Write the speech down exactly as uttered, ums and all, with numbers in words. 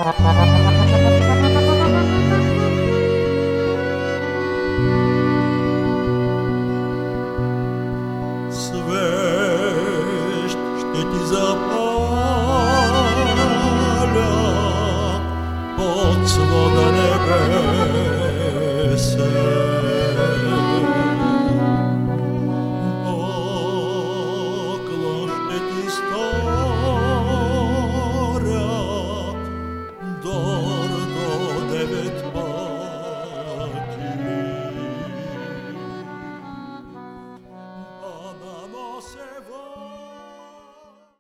Свеж, что ти zapala pod svoga nebese. Poklon, što ti stoja